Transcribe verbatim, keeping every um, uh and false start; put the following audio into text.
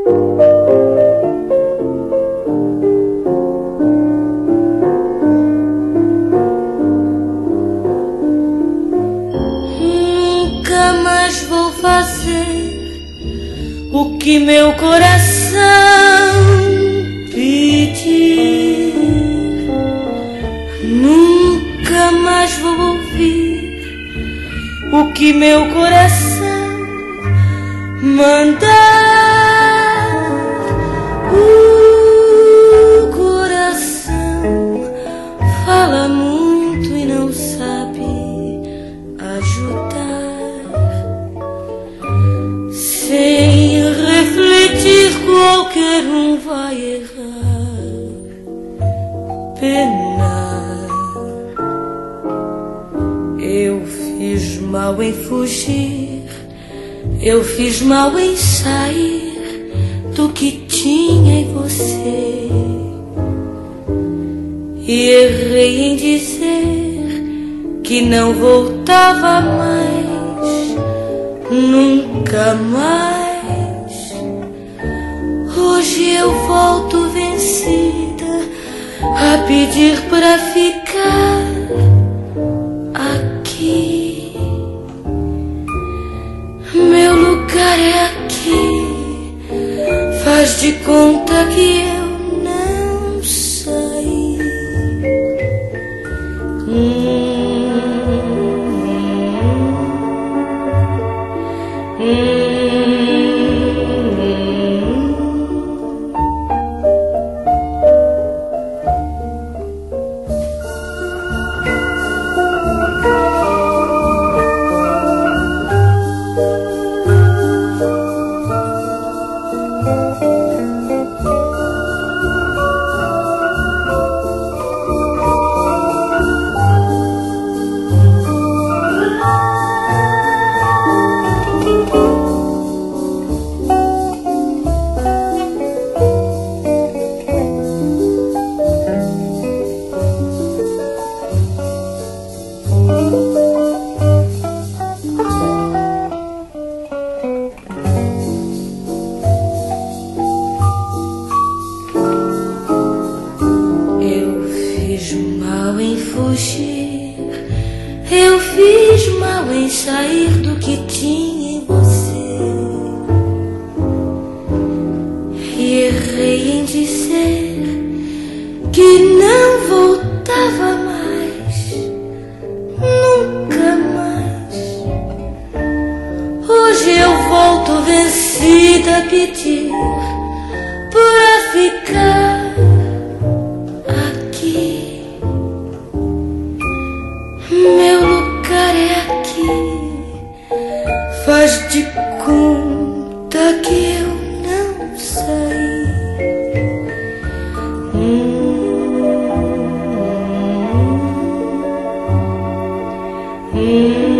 Nunca mais vou fazer o que meu coração pedir. Nunca mais vou ouvir o que meu coração mandar. O coração fala muito e não sabe ajudar. Sem refletir, qualquer um vai errar, penar. Eu fiz mal em fugir, eu fiz mal em sair do que tinha em você, e errei em dizer que não voltava mais, nunca mais. Hoje eu volto vencida a pedir pra ficar aqui. Meu lugar é aqui. Faz de conta que eu não saí. Hum, hum, em fugir, eu fiz mal em sair do que tinha em você, e errei em dizer que não voltava mais, nunca mais. Hoje eu volto vencida a pedir pra ficar aqui. Meu lugar é aqui. Faz de conta que eu não saí. Hum, hum.